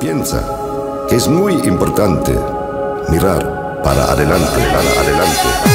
Piensa que es muy importante mirar para adelante, para adelante.